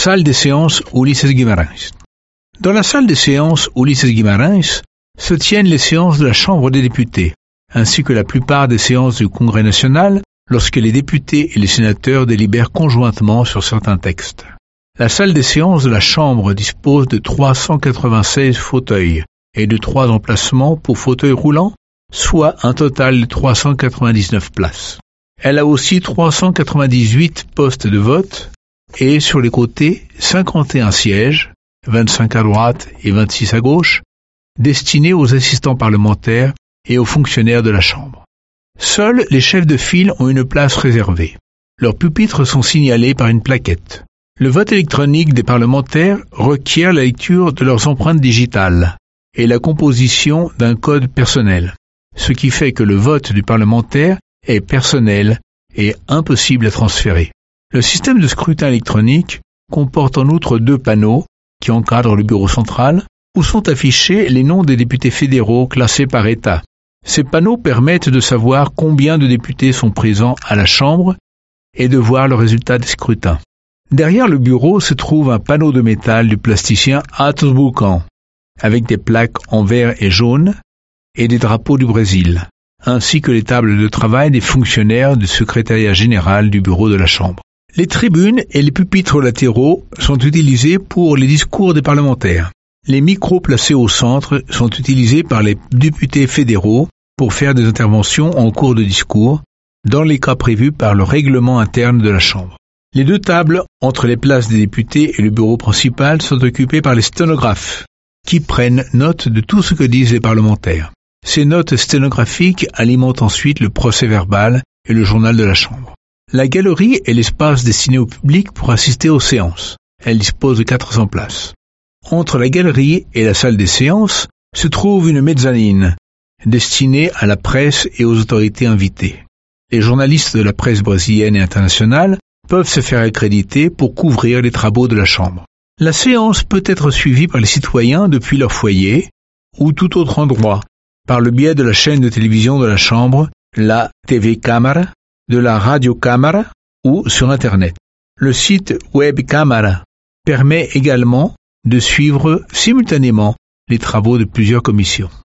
Salle des séances Ulises Guimarães. Dans la salle des séances Ulises Guimarães se tiennent les séances de la Chambre des députés, ainsi que la plupart des séances du Congrès national lorsque les députés et les sénateurs délibèrent conjointement sur certains textes. La salle des séances de la Chambre dispose de 396 fauteuils et de 3 emplacements pour fauteuils roulants, soit un total de 399 places. Elle a aussi 398 postes de vote et sur les côtés 51 sièges, 25 à droite et 26 à gauche, destinés aux assistants parlementaires et aux fonctionnaires de la Chambre. Seuls les chefs de file ont une place réservée. Leurs pupitres sont signalés par une plaquette. Le vote électronique des parlementaires requiert la lecture de leurs empreintes digitales et la composition d'un code personnel, ce qui fait que le vote du parlementaire est personnel et impossible à transférer. Le système de scrutin électronique comporte en outre 2 panneaux qui encadrent le bureau central où sont affichés les noms des députés fédéraux classés par État. Ces panneaux permettent de savoir combien de députés sont présents à la Chambre et de voir le résultat des scrutins. Derrière le bureau se trouve un panneau de métal du plasticien Atos Vulcan, avec des plaques en vert et jaune et des drapeaux du Brésil, ainsi que les tables de travail des fonctionnaires du secrétariat général du bureau de la Chambre. Les tribunes et les pupitres latéraux sont utilisés pour les discours des parlementaires. Les micros placés au centre sont utilisés par les députés fédéraux pour faire des interventions en cours de discours, dans les cas prévus par le règlement interne de la Chambre. Les 2 tables entre les places des députés et le bureau principal sont occupées par les sténographes, qui prennent note de tout ce que disent les parlementaires. Ces notes sténographiques alimentent ensuite le procès-verbal et le journal de la Chambre. La galerie est l'espace destiné au public pour assister aux séances. Elle dispose de 400 places. Entre la galerie et la salle des séances se trouve une mezzanine, destinée à la presse et aux autorités invitées. Les journalistes de la presse brésilienne et internationale peuvent se faire accréditer pour couvrir les travaux de la Chambre. La séance peut être suivie par les citoyens depuis leur foyer ou tout autre endroit, par le biais de la chaîne de télévision de la Chambre, la TV Câmara, de la Radio Câmara ou sur Internet. Le site Web Câmara permet également de suivre simultanément les travaux de plusieurs commissions.